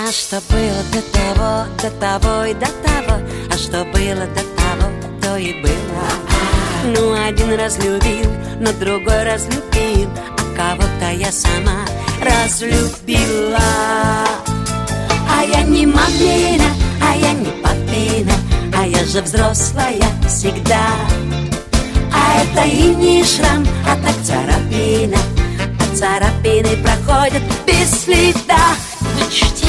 А что было до того и до того, а что было до того, то и было. Ну, один раз любил, но другой раз любил, а кого-то я сама разлюбила. А я не мамина, а я не папина, а я же взрослая всегда. А это и не шрам, а так царапина, а царапины проходят без следа. Почти.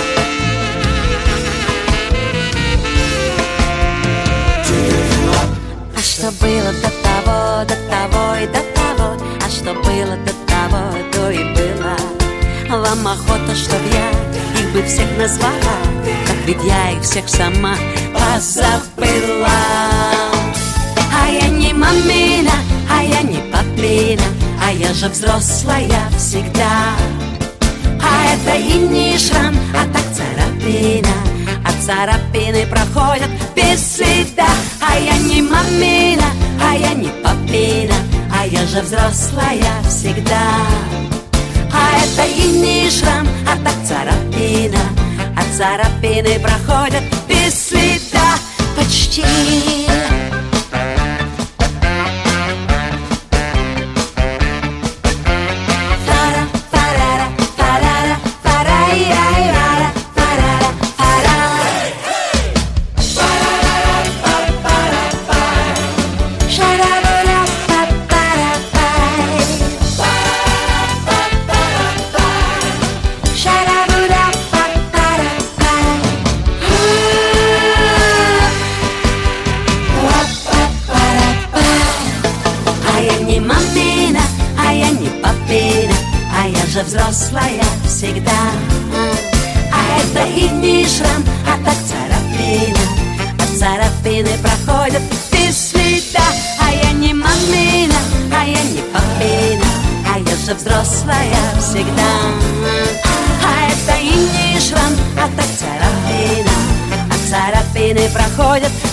А что было до того и до того, а что было до того, то и было. Вам охота, чтоб я их бы всех назвала, так ведь я их всех сама позабыла. А я не мамина, а я не папина, а я же взрослая всегда. А это и не шрам, а так царапина, а царапины проходят без следа. А я не мамина, а я не папина, а я же взрослая всегда. А это и не шрам, а так царапина, а царапины проходят без следа. Почти. Взрослая всегда. А это и не шрам, а так царапина, а царапины проходят без следа. А я не мамина, а я не папина, а я же взрослая всегда. А это и не шрам, а так царапина, а царапины проходят